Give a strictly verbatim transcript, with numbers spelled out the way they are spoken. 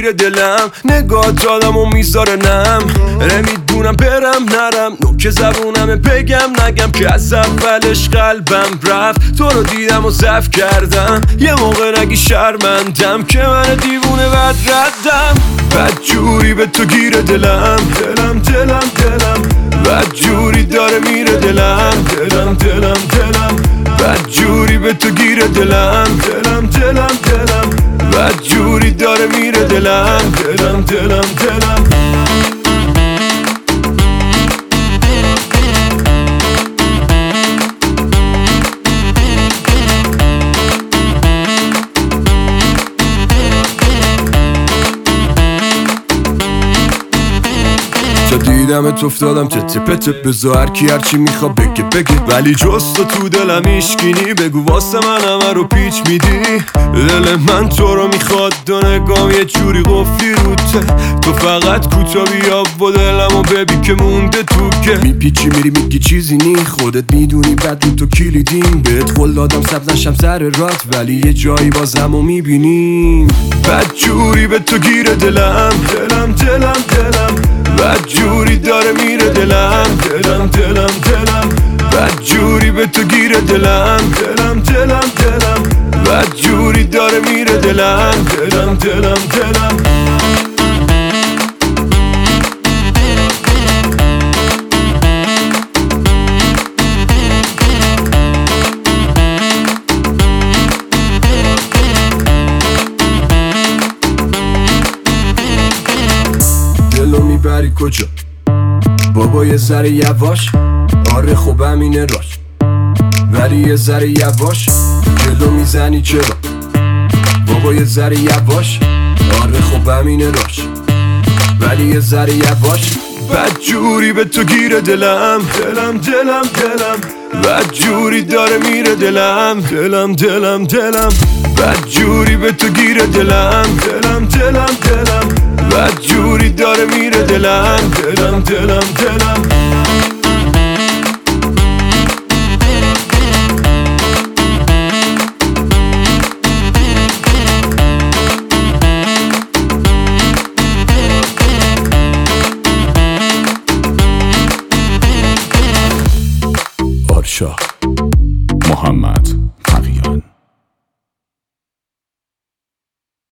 گیره دلم، نگاه آدمو میذاره نم، نمیدونم برم نرم، نوک زبونم بگم نگم که از اولش قلبم رفت. تو رو دیدم و ضعف کردم، یه موقع نگی شرمندم که من دیوونه بد ردم. بد جوری به تو گیره دلم، دلم دلم دلم بد جوری داره میره دلم، دلم دلم دلم بد جوری به تو گیره دلم، دلم دلم دلم بد جوری داره میره دلم، دلم دلم دلم تا دیدمت افتادم تته پته، بذار هر کی هرچی میخوا بگه بگه، ولی جز تو تو دلم ایشگینی. بگو واسه من همه رو پیچ میدی، دل من تو رو میخواد، دو نگام یه جوری قفلی روته. تو فقط کوتا بیا و دلمو ببین که مونده تو که میپیچی میری میگی چیزی نی، خودت میدونی بعد تو کلیدیم. بهت قول دادم سبز نشم سر رات، ولی یه جایی بازمو میبینیم. بد جوری به تو گیره دلم، دلم دلم دلم بد جوری داره میره دلم، دلم دلم دلم بد جوری به تو گیره دلم، دلم دلم دلم بد جوری داره میره دلم، دلم دلم دلم دلو میبری کجا بابا؟ یه ذره یواش، آره خب همینه راش، ولی یه ذره یواش جلو میزنی چرا؟ بابا یه ذره یواش، آره خب همینه راش، ولی یه ذره یواش. بد جوری به تو گیره دلم، دلم دلم دلم بد جوری داره میره دلم، دلم دلم دلم بد جوری به تو گیره دلم، دلم دلم دلم بد جوری داره میره دلم، دلم دلم دلم